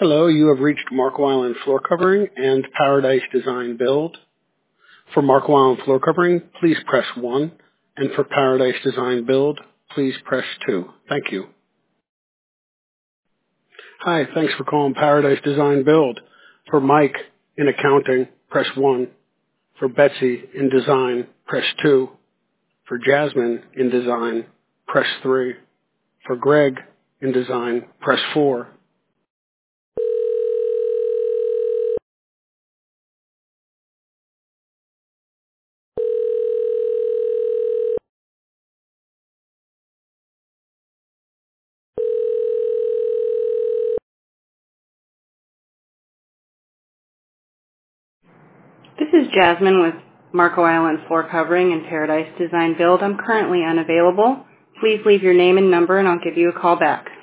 Hello, you have reached Marco Island Floor Covering and Paradise Design Build. For Marco Island Floor Covering, please press 1, and for Paradise Design Build, please press 2. Thank you. Hi, thanks for calling Paradise Design Build. For Mike in accounting, press 1. For Betsy in design, press 2. For Jasmine in design, press 3. For Greg in design, press 4. This is Jasmine with Marco Island Floor Covering and Paradise Design Build. I'm currently unavailable. Please leave your name and number and I'll give you a call back.